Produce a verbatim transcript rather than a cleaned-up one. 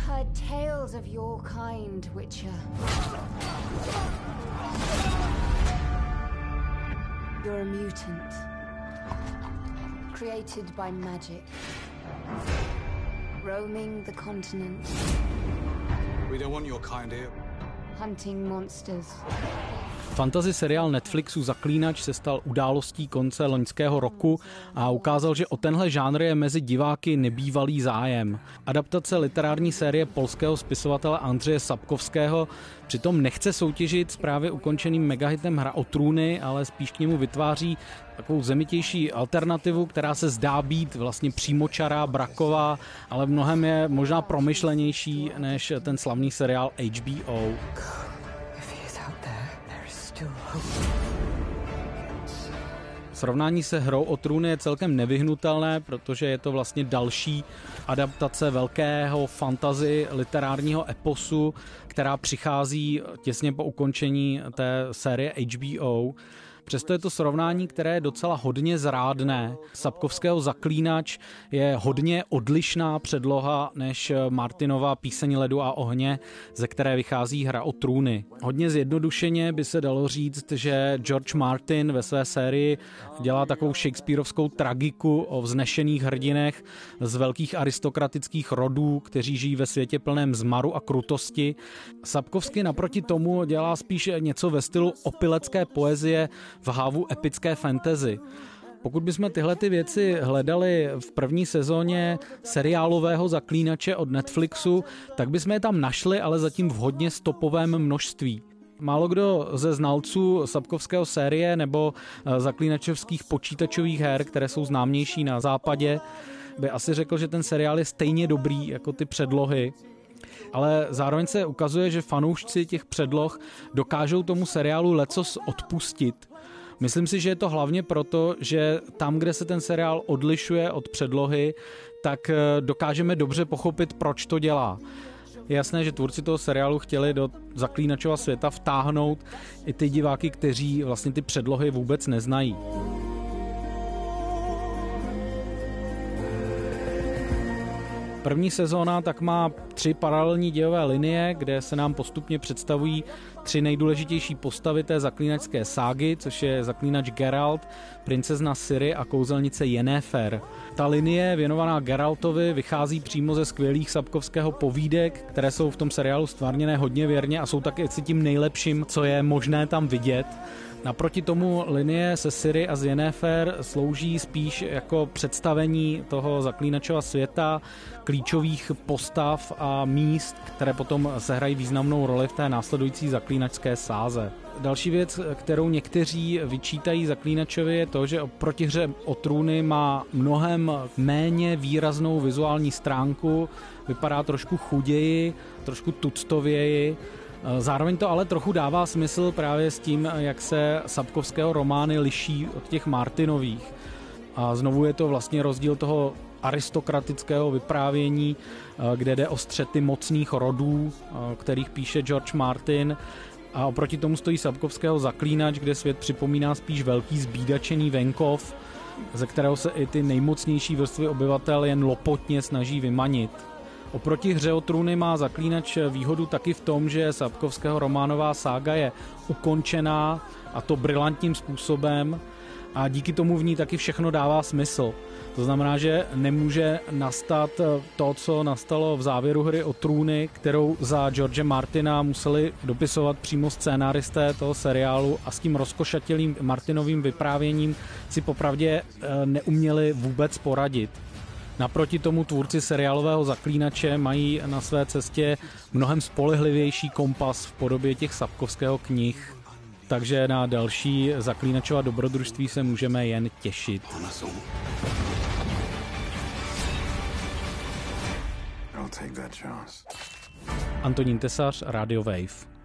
heard tales of your kind, Witcher. You're a mutant, created by magic, roaming the continent. We don't want your kind here. Hunting monsters. Fantasy seriál Netflixu Zaklínač se stal událostí konce loňského roku a ukázal, že o tenhle žánr je mezi diváky nebývalý zájem. Adaptace literární série polského spisovatele Andřeje Sapkovského přitom nechce soutěžit s právě ukončeným megahitem Hra o trůny, ale spíš k němu vytváří takovou zemitější alternativu, která se zdá být vlastně přímočará, braková, ale v mnohem je možná promyšlenější než ten slavný seriál H B O. Srovnání se Hrou o trůny je celkem nevyhnutelné, protože je to vlastně další adaptace velkého fantasy literárního eposu, která přichází těsně po ukončení té série H B O. Přesto je to srovnání, které je docela hodně zrádné. Sapkovského Zaklínač je hodně odlišná předloha než Martinova Píseň ledu a ohně, ze které vychází Hra o trůny. Hodně zjednodušeně by se dalo říct, že George Martin ve své sérii dělá takovou shakespearovskou tragiku o vznešených hrdinech z velkých aristokratických rodů, kteří žijí ve světě plném zmaru a krutosti. Sapkovský naproti tomu dělá spíš něco ve stylu opilecké poezie v hávu epické fantasy. Pokud bychom tyhle ty věci hledali v první sezóně seriálového Zaklínače od Netflixu, tak bychom je tam našli, ale zatím v hodně stopovém množství. Málo kdo ze znalců Sapkovského série nebo zaklínačovských počítačových her, které jsou známější na západě, by asi řekl, že ten seriál je stejně dobrý jako ty předlohy. Ale zároveň se ukazuje, že fanoušci těch předloh dokážou tomu seriálu lecos odpustit. Myslím si, že je to hlavně proto, že tam, kde se ten seriál odlišuje od předlohy, tak dokážeme dobře pochopit, proč to dělá. Je jasné, že tvůrci toho seriálu chtěli do Zaklínačova světa vtáhnout i ty diváky, kteří vlastně ty předlohy vůbec neznají. První sezóna tak má tři paralelní dějové linie, kde se nám postupně představují tři nejdůležitější postavy té zaklínačské ságy, což je zaklínač Geralt, princezna Ciri a kouzelnice Yennefer. Ta linie věnovaná Geraltovi vychází přímo ze skvělých Sapkovského povídek, které jsou v tom seriálu stvárněné hodně věrně a jsou taky tím nejlepším, co je možné tam vidět. Naproti tomu linie se Ciri a z Yennefer slouží spíš jako představení toho zaklínačova světa, klíčových postav a míst, které potom sehrají významnou roli v té následující zaklínačské sáze. Další věc, kterou někteří vyčítají Zaklínačovi, je to, že oproti Hře o trůny má mnohem méně výraznou vizuální stránku, vypadá trošku chuději, trošku tuctověji. Zároveň to ale trochu dává smysl právě s tím, jak se Sapkovského romány liší od těch Martinových. A znovu je to vlastně rozdíl toho aristokratického vyprávění, kde jde o střety mocných rodů, kterých píše George Martin. A oproti tomu stojí Sapkovského Zaklínač, kde svět připomíná spíš velký zbídačený venkov, ze kterého se i ty nejmocnější vrstvy obyvatel jen lopotně snaží vymanit. Oproti Hře o trůny má Zaklínač výhodu taky v tom, že Sapkovského románová sága je ukončená, a to brilantním způsobem, a díky tomu v ní taky všechno dává smysl. To znamená, že nemůže nastat to, co nastalo v závěru Hry o trůny, kterou za George Martina museli dopisovat přímo scénáristé toho seriálu a s tím rozkošatělým Martinovým vyprávěním si popravdě neuměli vůbec poradit. Naproti tomu tvůrci seriálového Zaklínače mají na své cestě mnohem spolehlivější kompas v podobě těch Sapkovského knih. Takže na další Zaklínačova dobrodružství se můžeme jen těšit. Antonín Tesař, Radio Wave.